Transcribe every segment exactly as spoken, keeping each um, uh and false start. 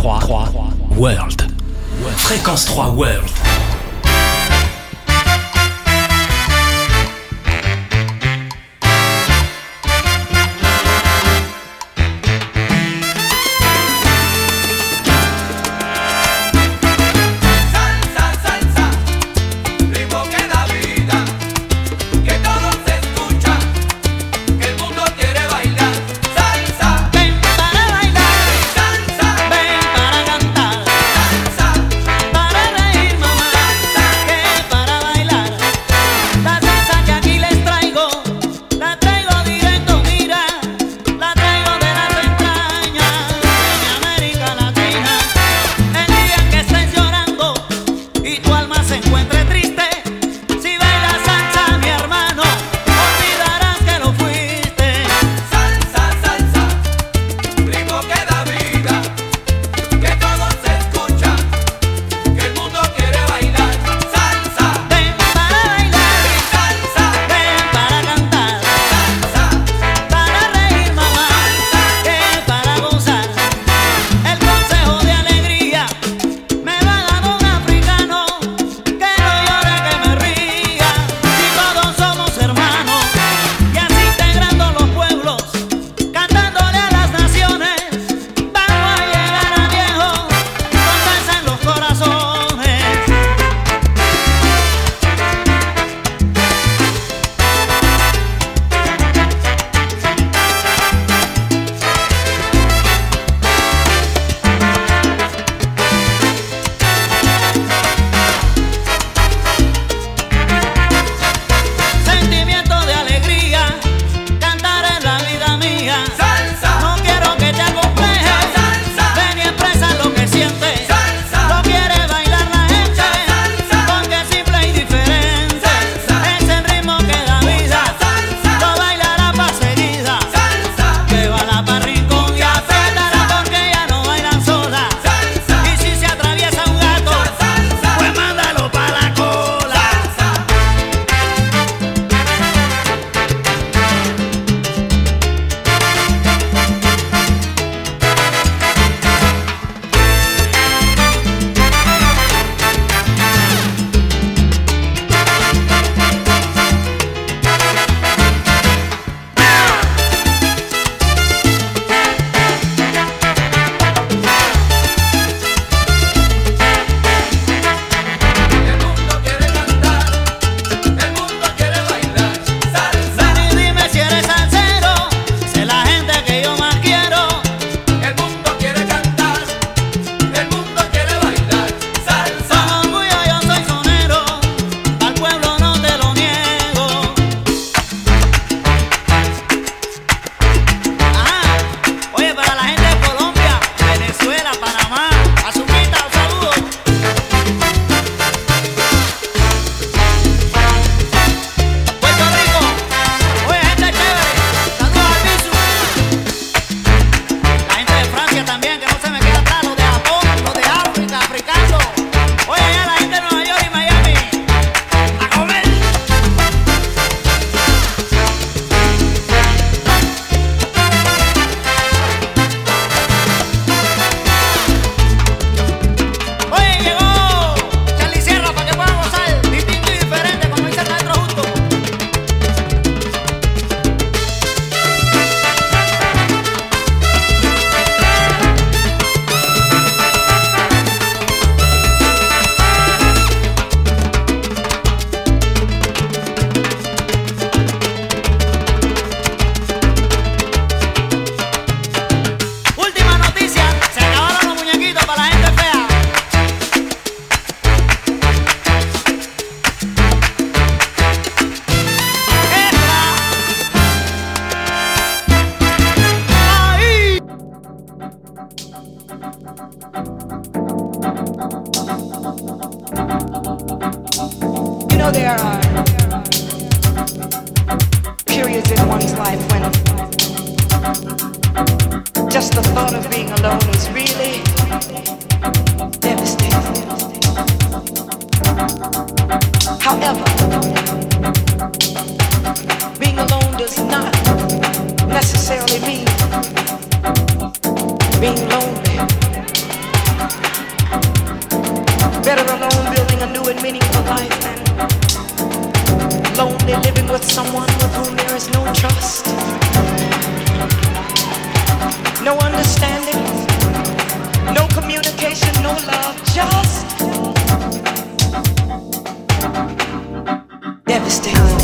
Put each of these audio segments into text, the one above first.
trois, World. Fréquence trois World. know there are periods in one's life when just the thought of being alone is really devastating. However, being alone does not necessarily mean being lonely. life and lonely living with someone with whom there is no trust, no understanding, no communication, no love, just devastating.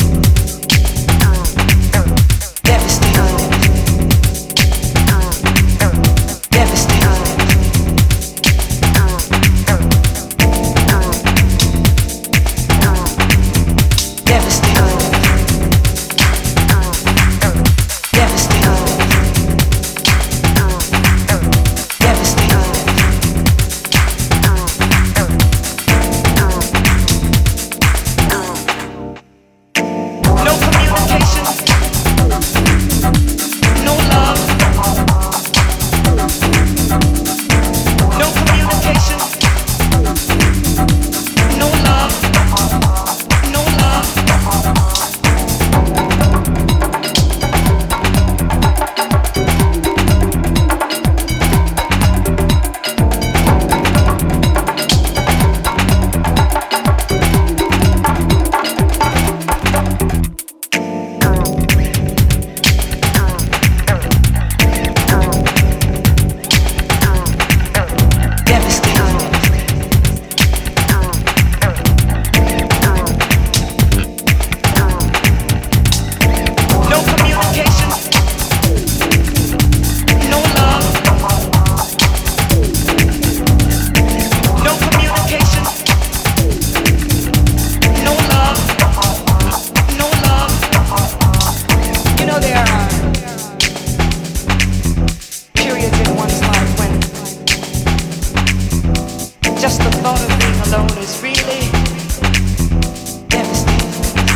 Just the thought of being alone is really devastating.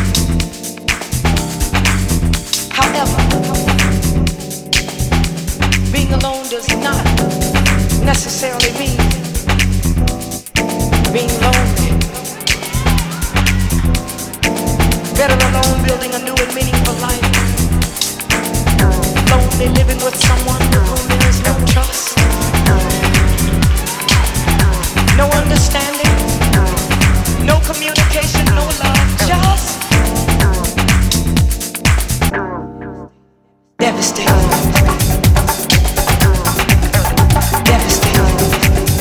However, being alone does not necessarily mean being lonely. Better alone building a new and meaningful life. Lonely living with someone with whom there is no trust, no understanding, no communication, no love, just devastating. Devastating.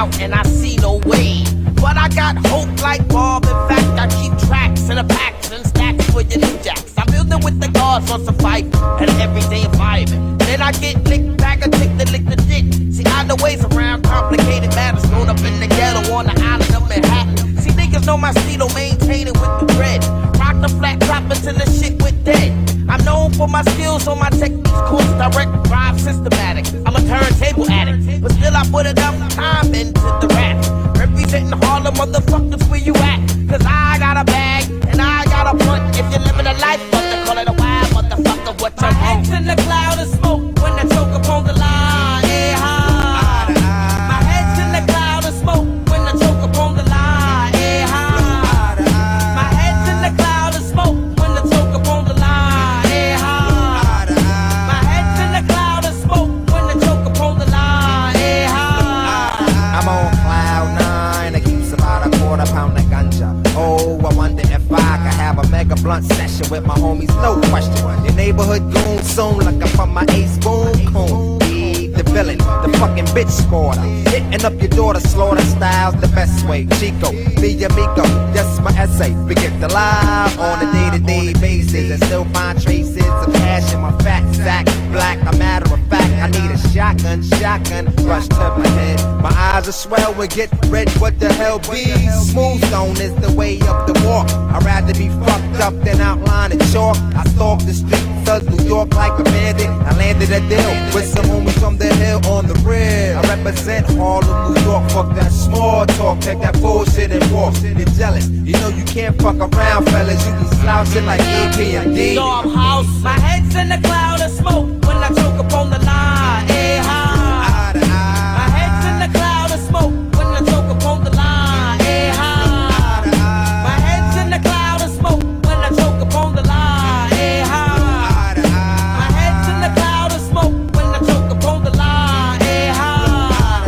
out and I see no way. But I got hope like Bob. In fact, I keep tracks in the packs and stacks for your new jacks. I'm building with the gods on survival and everyday environment. Then I get licked back and take the lick the dick. See, I know ways around complicated matters. Grown up in the ghetto on the island of Manhattan. See, niggas know my stilo, maintain it with the bread. Rock the flat top until the shit went dead. I'm known for my skills, so my techniques course direct, drive systematic. I'm a turntable addict, but still I put enough time into the rap. Representing Harlem, motherfuckers, where you at? Cause I got a bag, and I got a front. If you're living a life, but they call it a wild motherfucker, what you want? My head's in the cloud of smoke when I choke upon the line, yeah, high. My head's in the cloud of smoke when I choke upon the line, yeah, high. My head's in the cloud of smoke when I choke upon the line, yeah, high. My head's in the cloud of smoke when I choke upon the line, yeah, high. I'm on cloud nine, it keeps about a quarter pound of ganja. Oh, I wonder if I could have a mega blunt session with my homies, no question. Your neighborhood goon soon, looking for my ace boom coon. Be the villain, the fucking bitch squatter. Hitting up your daughter, slaughter styles the best way. Chico, me amigo, that's my essay. We get to lie on a day-to-day basis and still find traces of cash in my fat sack. Black, a matter of fact, I need a shotgun, shotgun, rush to my head. My eyes are swell and get red, what the hell be? Smooth stone is the way up the walk. I'd rather be fucked up than outline and chalk. I stalk the streets of New York like a bandit. I landed a deal with some homies from the hill on the rear. I represent Harlem, New York, fuck that small talk. Take that bullshit and walk. You're jealous, you know you can't fuck around, fellas. You be slouching like E P M D. Dog house, my head's in the cloud of smoke when I choke upon the line, eh, high. My head's in the cloud of smoke when I choke upon the line, eh, high. My head's in the cloud of smoke when I choke upon the line, eh, high. My head's in the cloud of smoke when I choke upon the line, eh, high.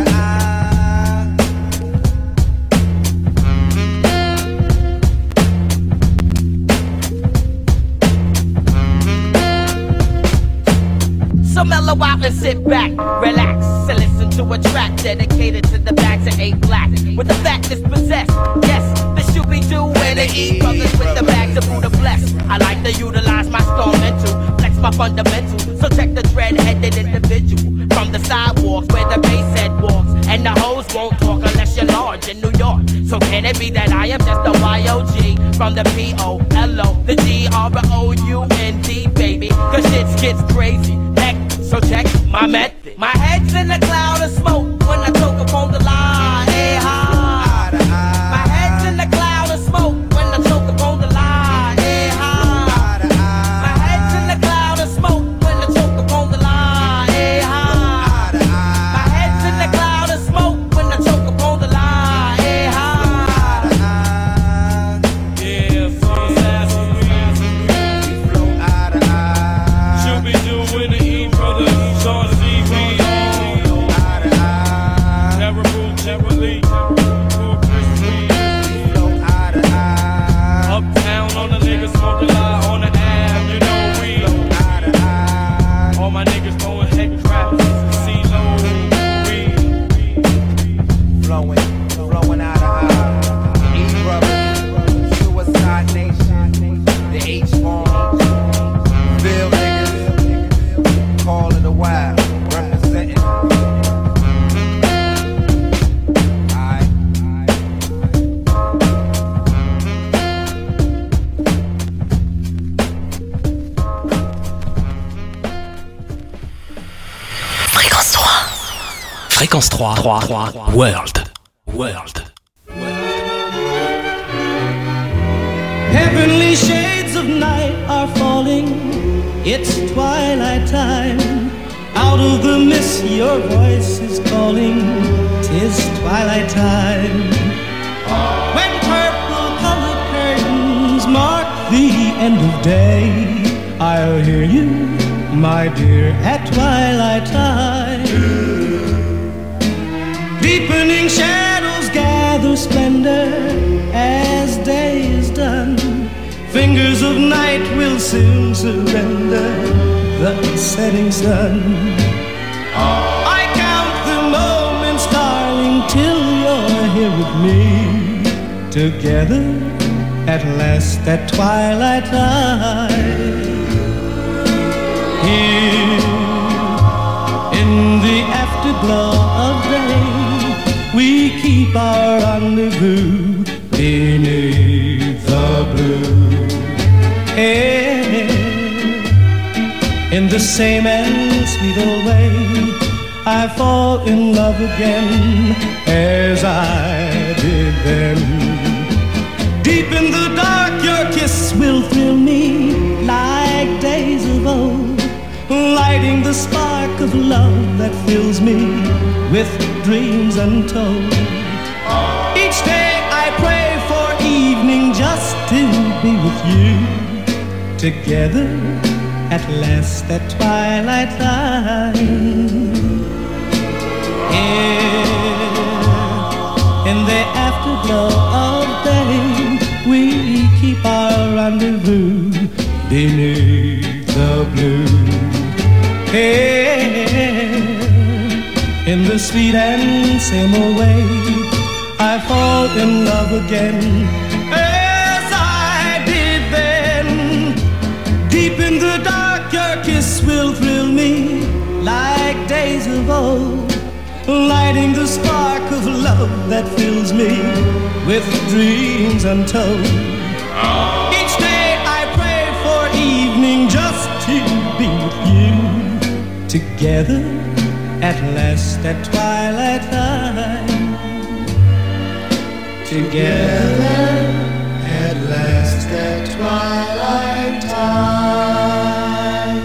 So mellow out and sit back, relax, and listen to a track dedicated to the bags that ain't black. With the fact is possessed, yes, the Shooby-Doo and the E brothers with the bags of Buddha blessed. I like to utilize my strong mental, flex my fundamentals, so check the dread-headed individual from the sidewalks where the bass head walks, and the hoes won't talk unless you're large in New York. So can it be that I am just a Y O G from the P O L O, the G R O U N D, baby? Cause shit gets crazy, heck, so check my method. My head's in a cloud of smoke when I choke upon the line, eh, high. My head's in a cloud of smoke when I choke upon the line, eh, high. My head's in a cloud of smoke when I choke upon the line, eh, high. My head's in a cloud of smoke when I choke upon the line, eh, high. Yeah, so fast we flow eye to eye. should be doing the E brothers, Sean C B, Terrible, Terribly, Uptown on the niggas smoking lie on the ab, you know we. All my niggas going head craps, C-Lo, we. Flowing, flowing out of eye. E brothers, Suicide Nation, the H-Bomb, Bill niggas, call it a wild, representing. Aight. Fréquence trois. Fréquence trois. trois. World. World. Heavenly shades of night are falling. It's twilight time. Out of the mist your voice is calling. 'Tis twilight time. When purple colored curtains mark the end of day, I'll hear you, my dear, at twilight time. Deepening shadows gather splendor as day is done. Fingers of night will soon surrender the setting sun. I count the moments, darling, till together at last at twilight time. Here in the afterglow of day, we keep our rendezvous beneath the blue air. In the same and sweet old way, I fall in love again as I did then. Deep in the dark, your kiss will thrill me like days of old, lighting the spark of love that fills me with dreams untold. Each day I pray for evening just to be with you, together at last at twilight time. Here in the afterglow of day, we keep our rendezvous beneath the blue air. In the sweet and same old way, I fall in love again as I did then. Deep in the dark, your kiss will thrill me like days of old, lighting the spark of love that fills me with dreams untold. Each day I pray for evening just to be with you, together at last at twilight time. Together at last at twilight time.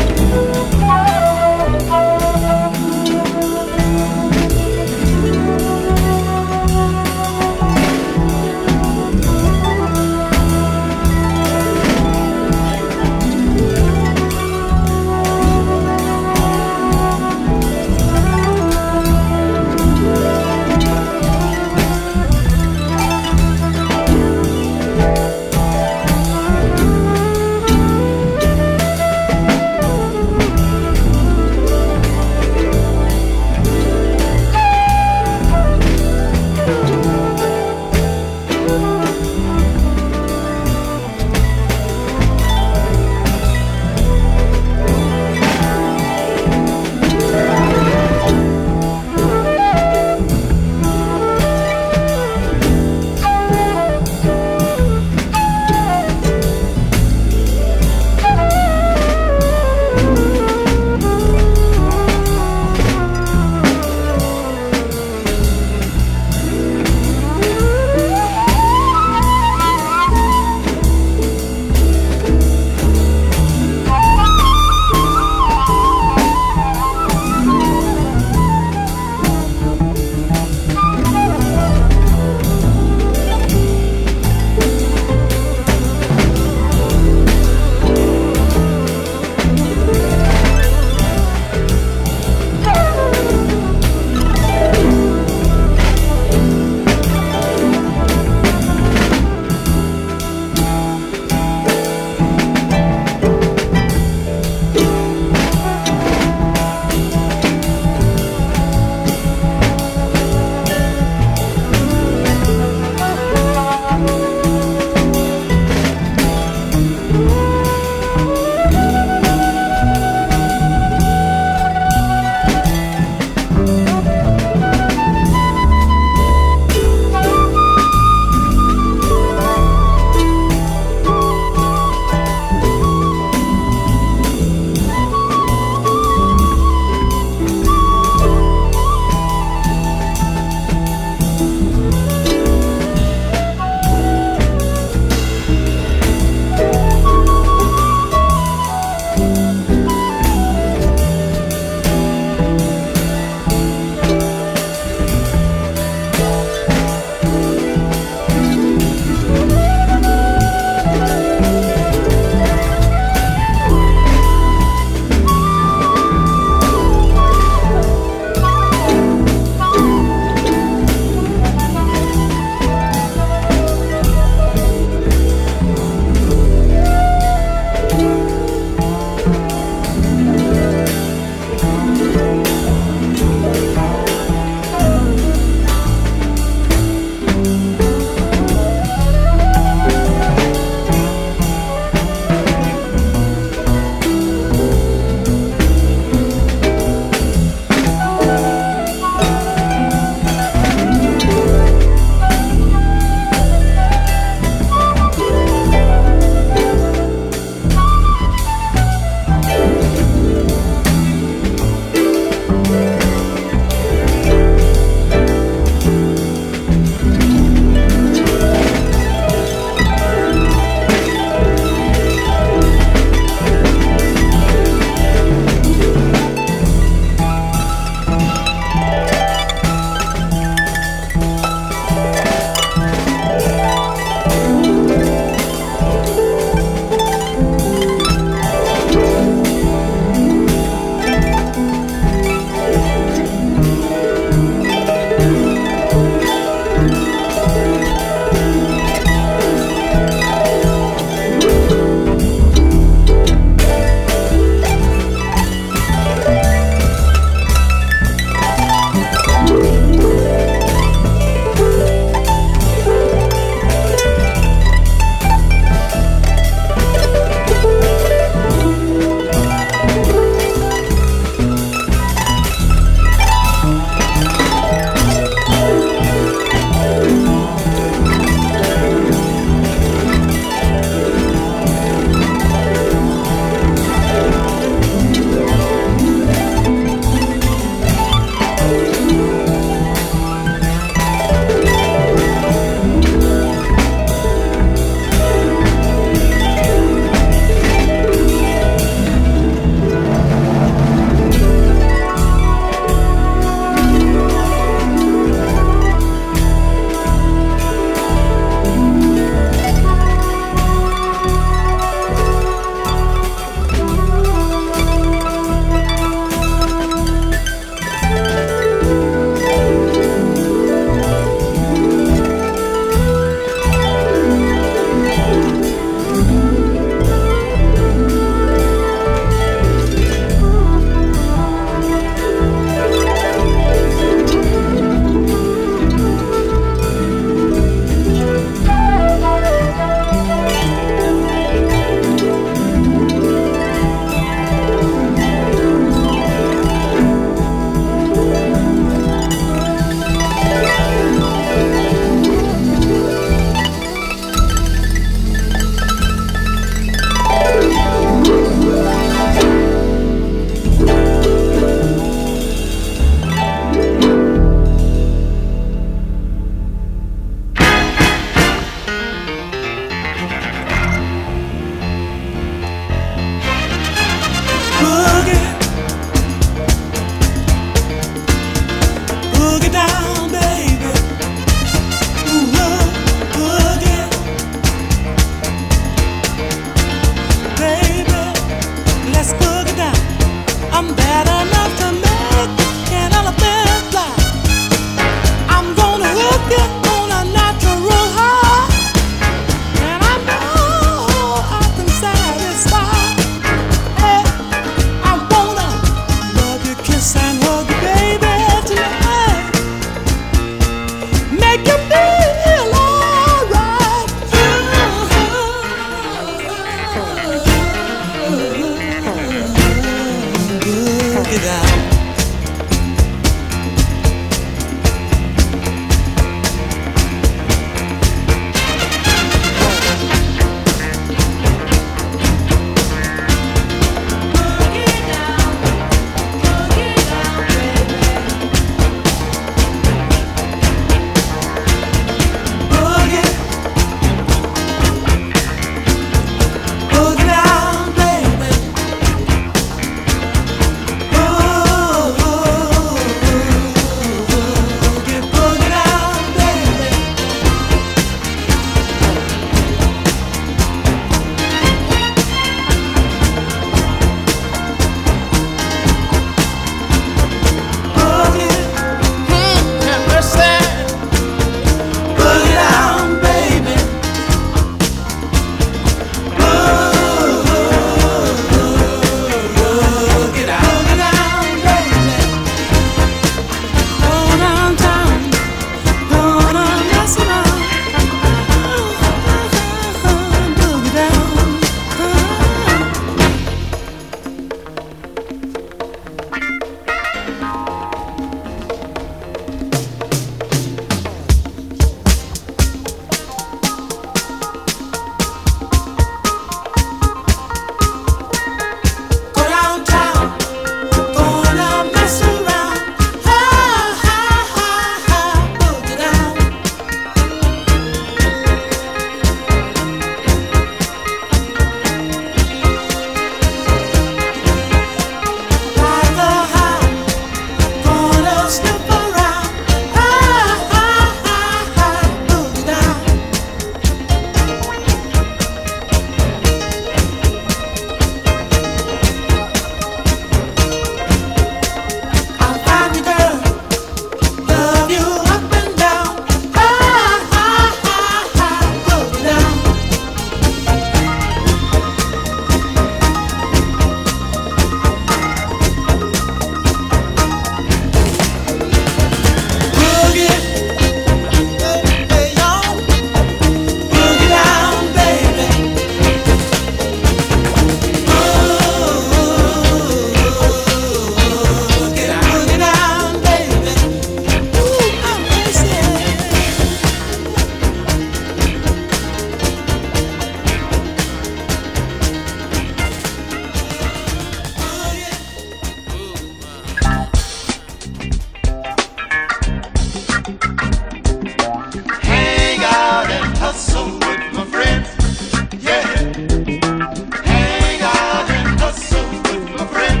hustle with my friends. Yeah. Hang out and hustle with my friends.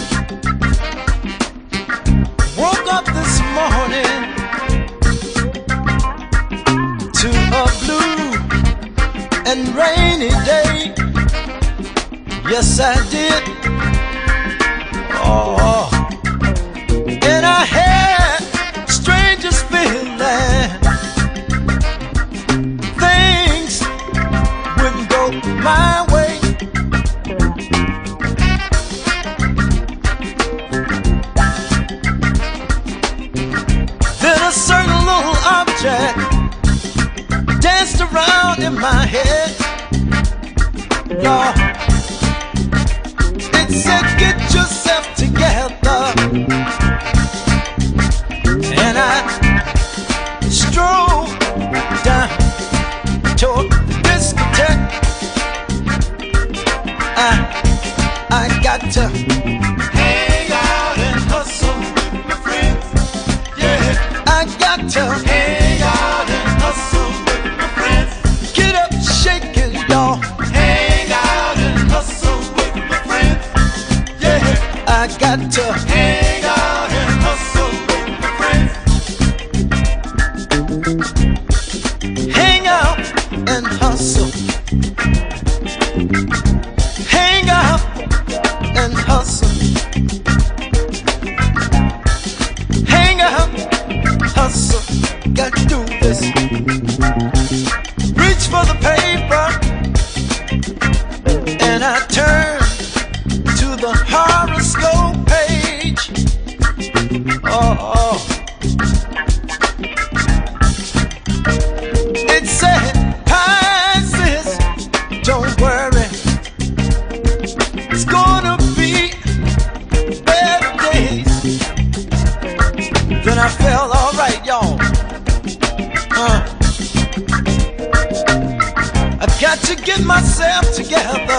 Woke up this morning to a blue and rainy day. Yes, I did. Oh, and I had strangest feeling. Things wouldn't go my way. Then a certain little object danced around in my head. Lord, it said, get yourself together. And I strolled down toward the discotheque. I, I got to hang out and hustle with my friends. Yeah. I got to hang out and hustle with my friends. Get up, shake it, y'all. Hang out and hustle with my friends. Yeah. I got to hang out and hustle with my friends. hang out and hustle. Hang out and hustle. Hang out, hustle. Got to do this. Reach for the paper, and I turn to the horoscope page. Oh, oh. It said, Pisces, don't worry, it's gonna be better days. Then I felt alright, y'all. Uh, I've got to get myself together,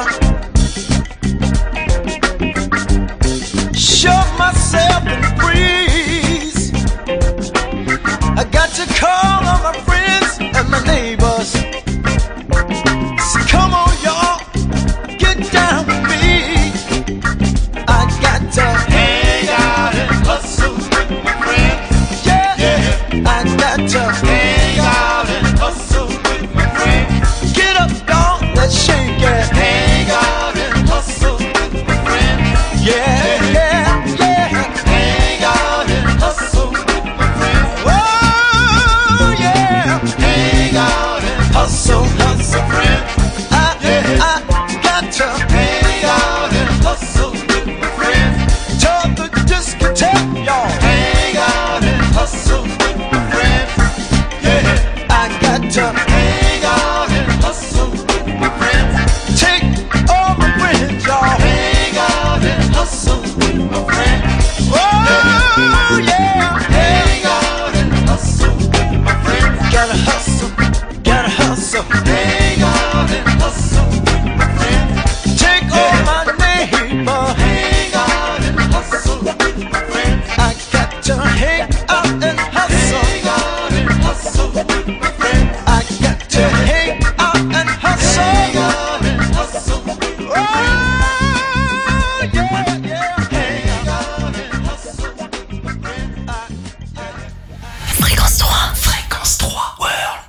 shove myself and breeze. I got to call on my friends and my neighbors. So come on, y'all, get down with me. I got to hang out and hustle with my friends. Yeah, yeah. I got to hang out and hustle with my friends. Get up, y'all, let's shake it. Hang out and hustle with my friends. Yeah, yeah, yeah. Hang out and hustle with my friends. Oh, yeah. Hang out and hustle with my friends. I, yeah. I got to hang out and hustle with my friends. To the discotheque, y'all. Hang out and hustle with my friends. Yeah. I got to hang out and hustle with my friends. Take all my friends, y'all. Hang out and hustle with my friends. Oh, yeah. Hang out and hustle with my friends. Gotta hustle, gotta hustle. Hang out and hustle with my friends. Take all my neighbors. Hang out and hustle with my friends. I got to hang out and hustle. Hang out and hustle with my friends. I got to hang out and hustle. Hang out and hustle with my Oh, friends. yeah, yeah. Hang out and hustle with my friends. Fréquence trois. Fréquence trois. World.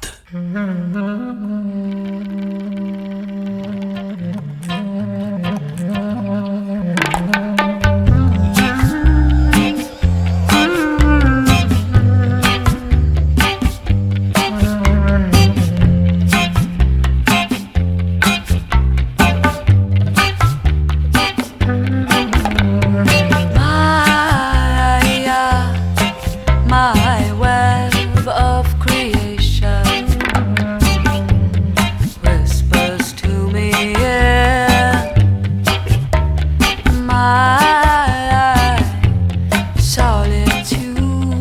My web of creation whispers to me in my solitude.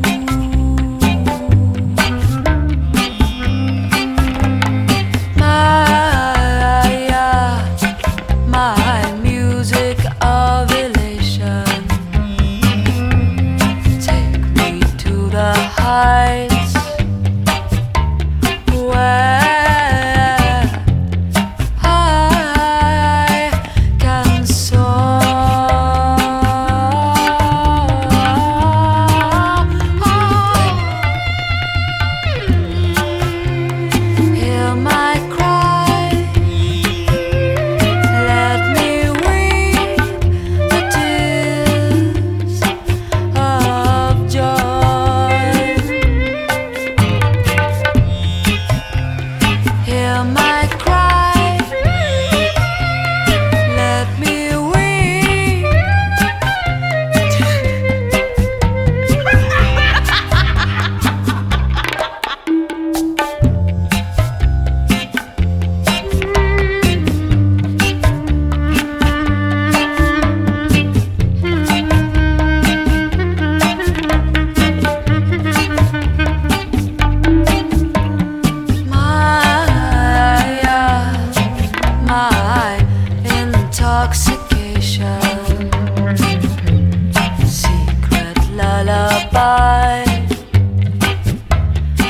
My, my music of elation. Take me to the heights where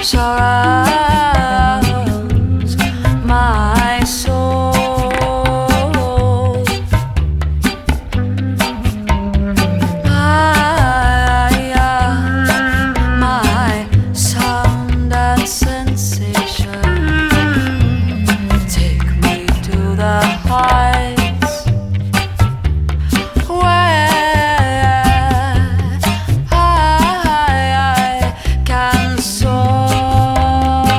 surrounds my soul. My, my sound and sensation take me to the heights where I can soar.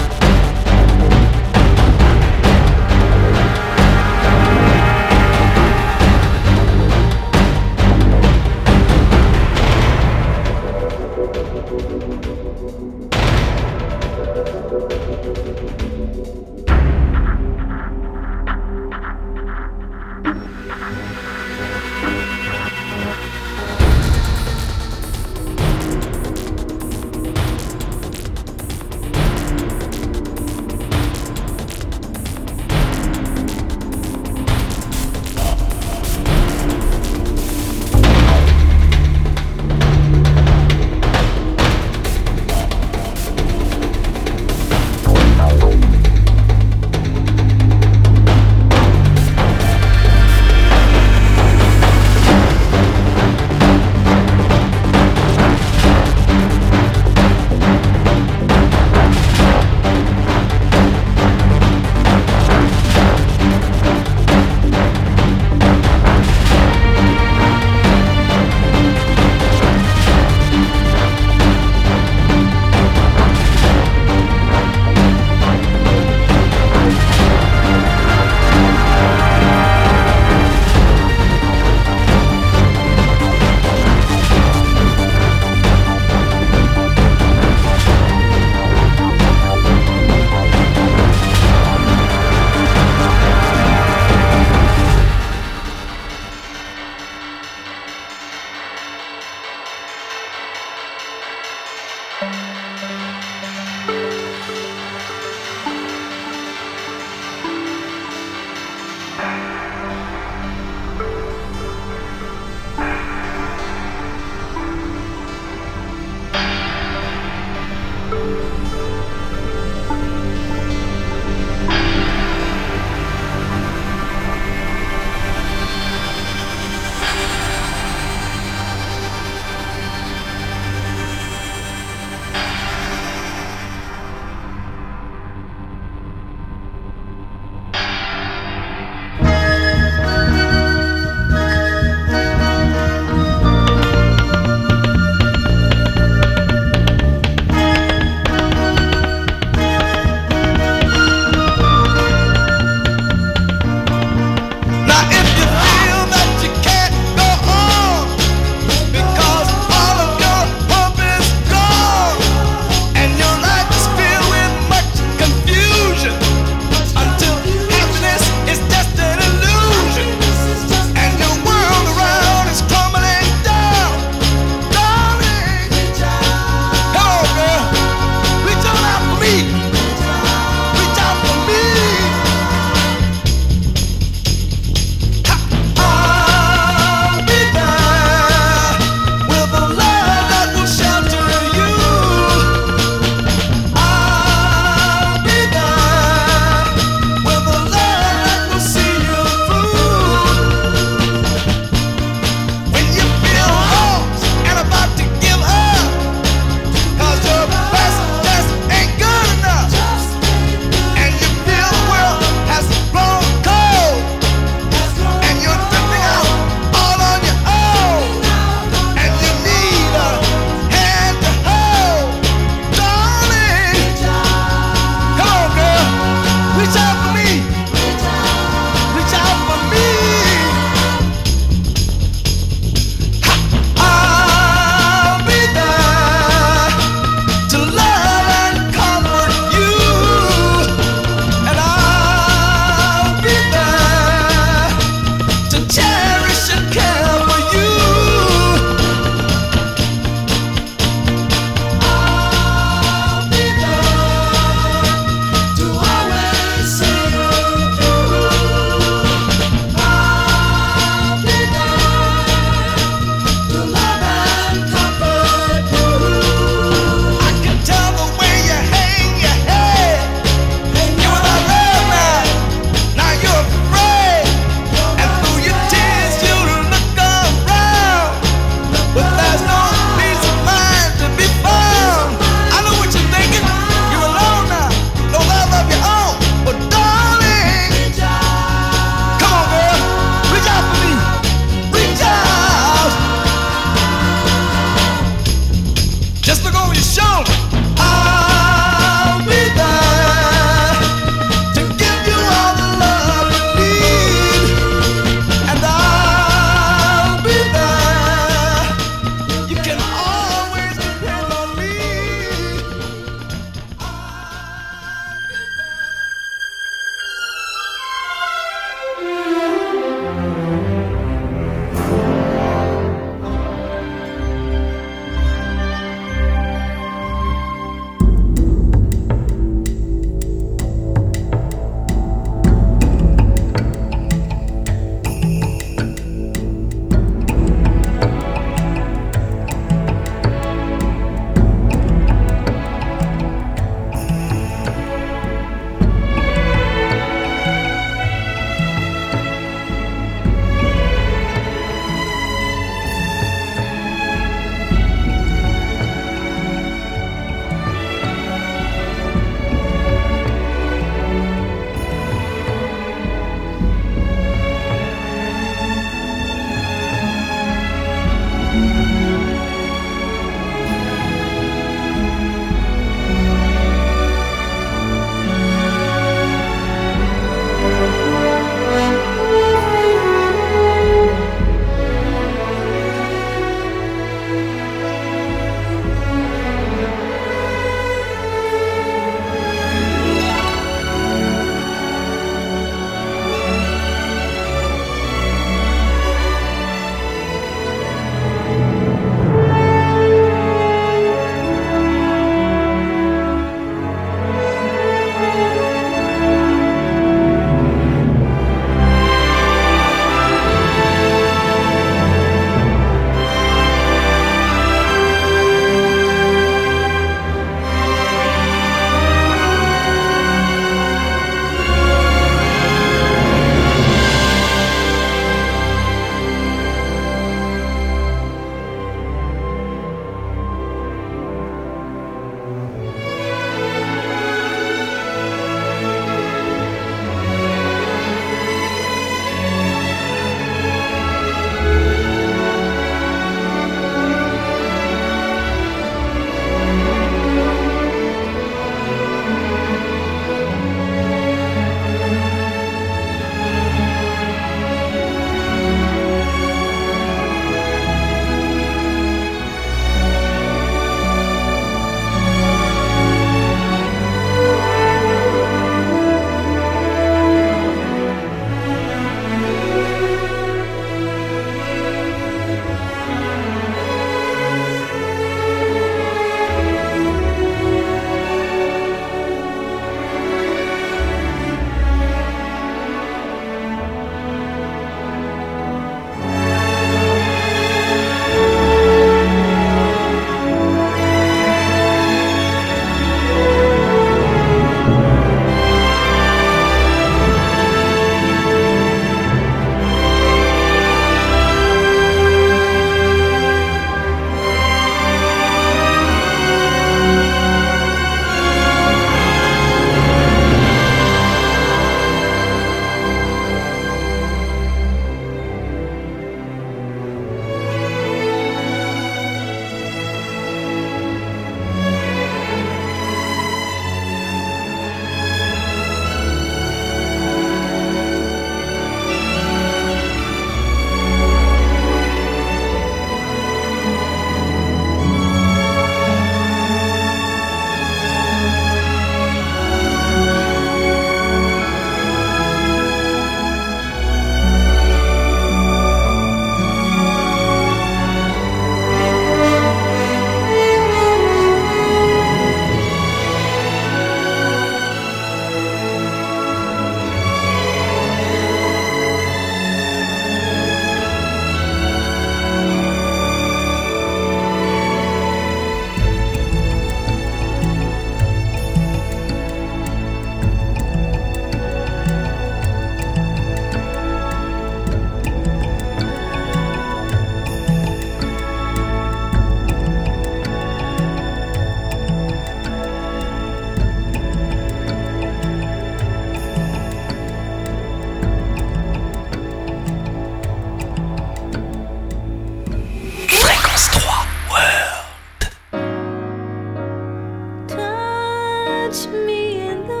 touch me in the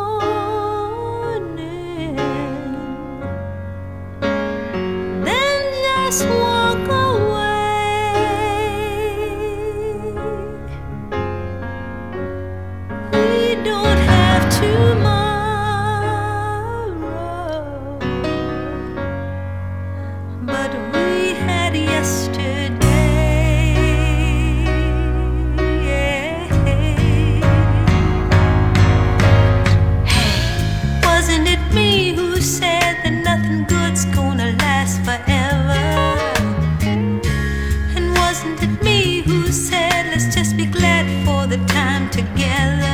morning, then just walk away. We don't have tomorrow, but we had yesterday. Wasn't it me who said that nothing good's gonna last forever? And wasn't it me who said let's just be glad for the time together?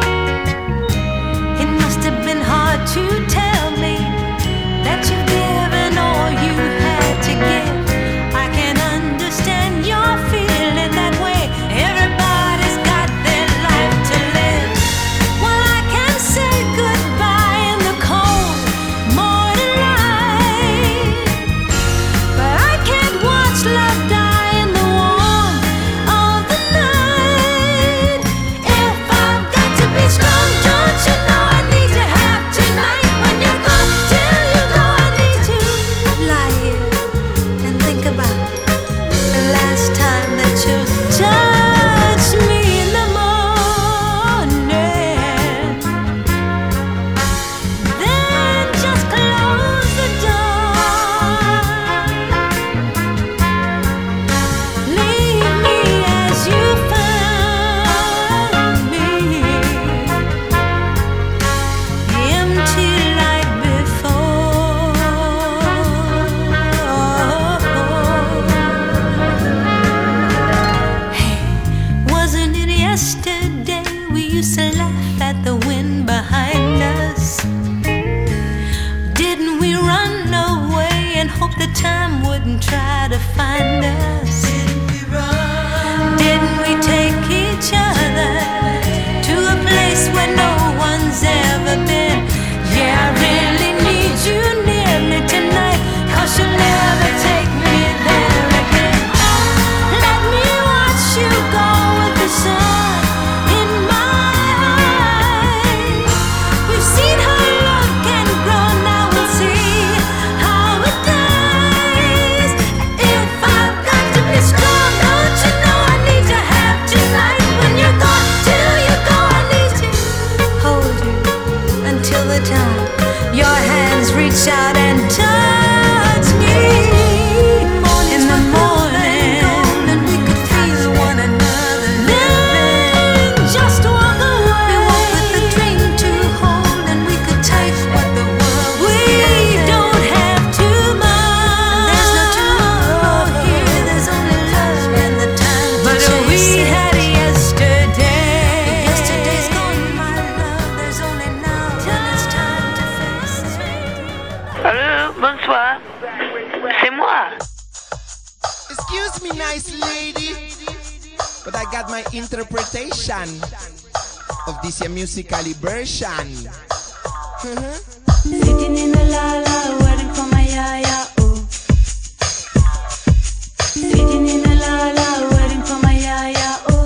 It must have been hard to tell me that you've given all you had to give. I can understand your feeling that way. Everybody's got their life to live. Well, I can say goodbye in the cold morning light, but I can't watch love die in the warmth of the night. If I've got to be strong, don't you know I need to have tonight? When you're gone, till you go, I need to lie here and think about the last time that you touched me in the morning. Then just close the door. Leave me as you found me, empty like before. Hey, wasn't it yesterday we used to laugh at the wind behind us? Didn't we run away and hope the time wouldn't try to find us? Didn't we take each other to a place where no one's ever been? Yeah, I really need you near me tonight, 'cause you'll never take me there again. Let me watch you go with the sun in my eyes. We've seen her look and grow, now we'll see how it dies. If I've got to be strong, don't you know I need to have tonight? When you're gone, till you go, I need to hold you until the time your hands reach out and touch me in the morning, and we could feel one another. Then just walk away. We walk with a dream to hold, and we could take what the world we don't have tomorrow. There's no tomorrow here. There's only love and the time to chase it. But we had yesterday. Yesterday's gone, my love. There's only now, and it's time to face it. Allô, bonsoir. C'est moi. Excuse me, nice lady, but I got my interpretation of this here musically version. Sitting in the la la, waiting for my yaya, oh. Sitting in the la la, waiting for my yaya, oh.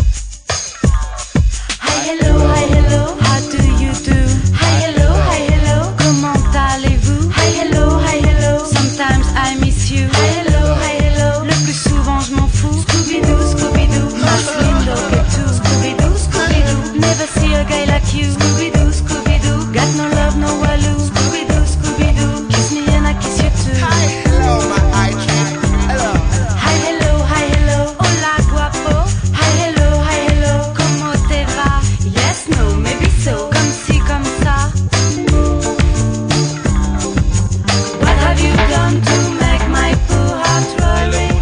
Hi, hello, hi, hello, how do you do? Hi, hello, hi, hello, comment allez-vous? Hi, hello, hi, hello, sometimes I miss you. Hi, hello, hi, hello, le plus souvent je m'en fous. Scooby-Doo, Scooby-Doo, más lindo que tú. Scooby-Doo, Scooby-Doo, never see a guy like you. Scooby-Doo, Scooby-Doo, got no love, no waloo. Scooby-Doo, Scooby-Doo, kiss me and I kiss you too. Hi, hello, my eye trip. Hello. Hi, hello, hi, hello, hola guapo. Hi, hello, hi, hello, como te va? Yes, no, maybe so, comme si, comme ça. What have you done to make my poor heart rolling?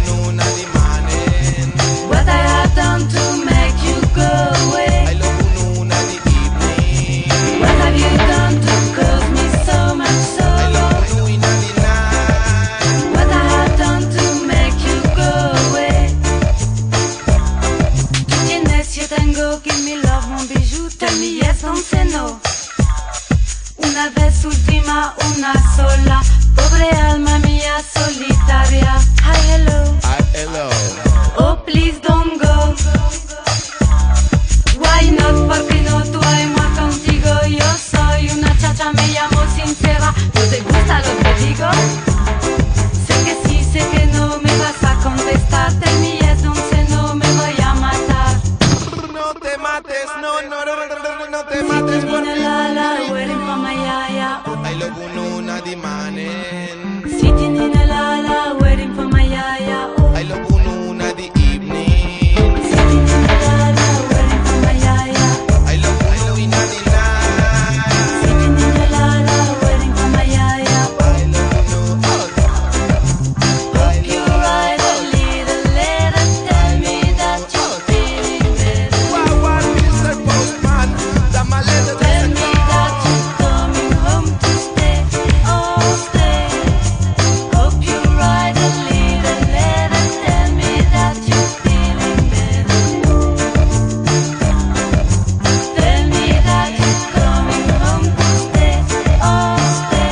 What I have done to make you go away? What have you done to cause me so much sorrow? What I have done to make you go away? Tu tienes, yo tengo, give me love, mon bijou. Tell me yes, don't say no. Una vez última, una sola. Pobre alma mía solitaria. Hi, hello. Hi, hello. Oh, please don't go. Why not? Porque no, tú mates, no, no, no, no, no, no te mates por mí. Waiting for my yaya. I love you, no, the morning. Sitting in a la la, waiting for my yaya. I love you, no, the evening. Sitting in a la la, waiting for my yaya. I love you, in the night. Sitting in a la la, waiting for my yaya. I love you, oh. Hope you write a little letter, tell me that you're feeling better. Why, why, Mister Postman? That my letter Tell doesn't me come. that you're coming home to stay, oh stay. Hope you write a little letter, tell me that you're feeling better. Tell me that you're coming home to stay, oh stay.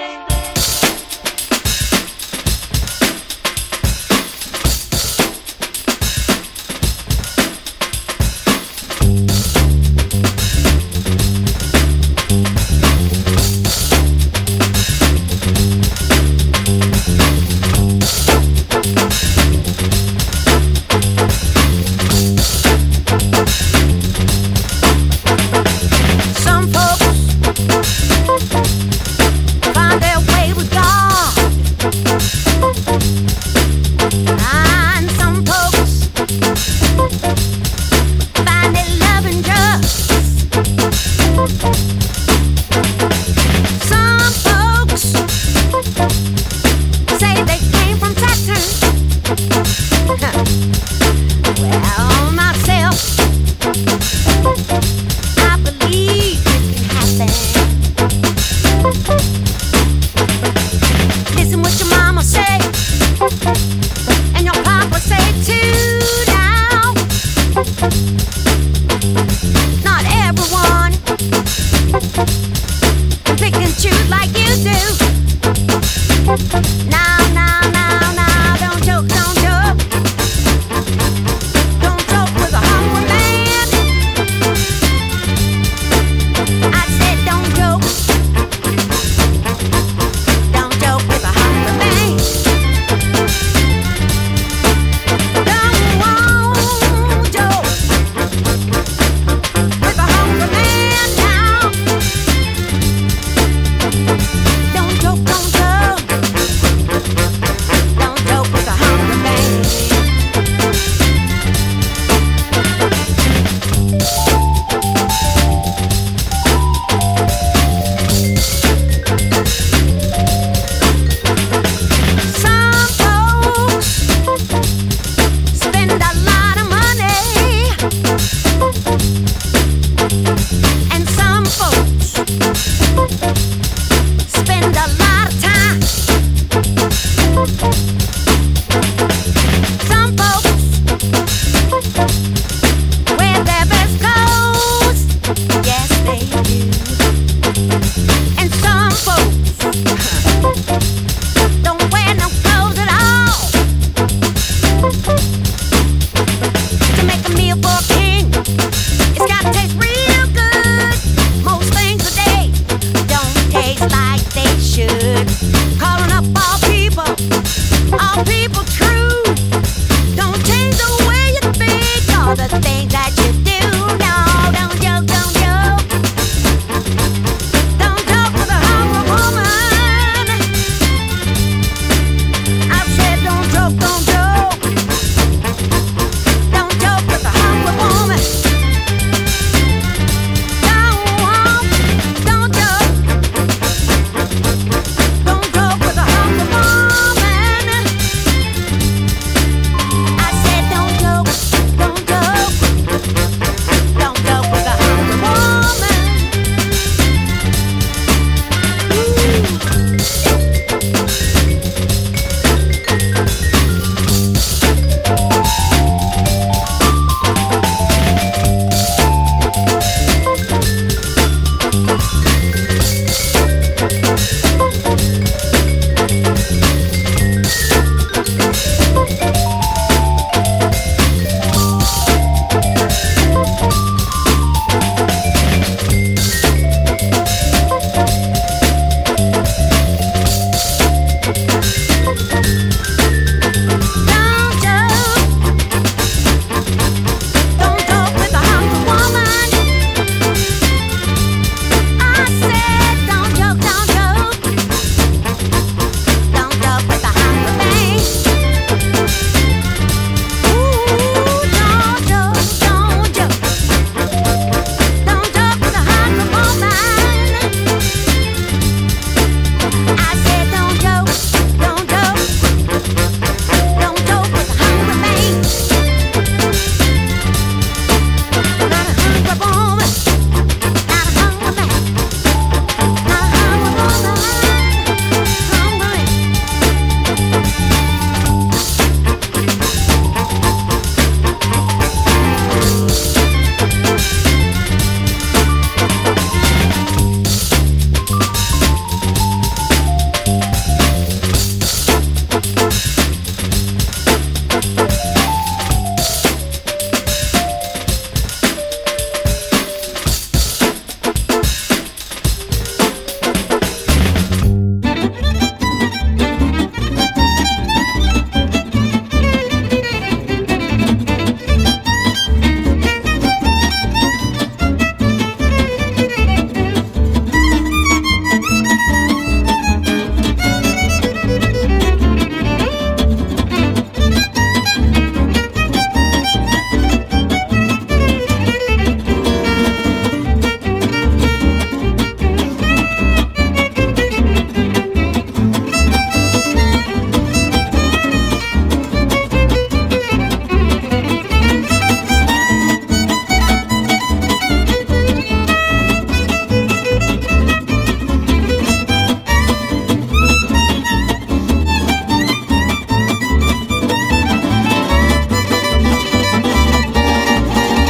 Some folks find their way with God, and some folks find their loving just. Some folks say they came from Saturn. Well, myself, I believe it can happen. Listen what your mama say, and your papa say too now. Not everyone can pick and choose like you do. Now